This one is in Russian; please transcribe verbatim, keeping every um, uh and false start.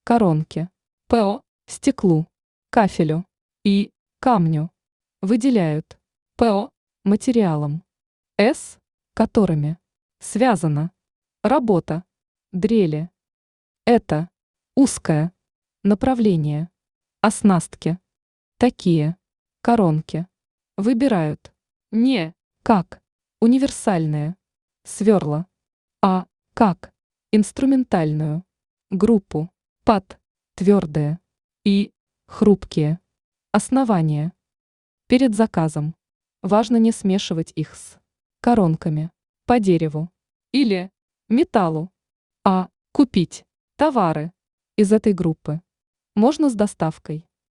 коронки. П. Стеклу, кафелю и камню. Выделяют. П. Материалам. С. Которыми. Связано. Работа. Дрели. Это. Узкое. Направление. Оснастки. Такие. Коронки. Выбирают. Не. Как. Универсальные. Сверла. А. Как. Инструментальную. Группу. Под. Твердые. И. Хрупкие. Основания. Перед заказом. Важно не смешивать их с коронками по дереву или металлу, а купить товары из этой группы можно с доставкой.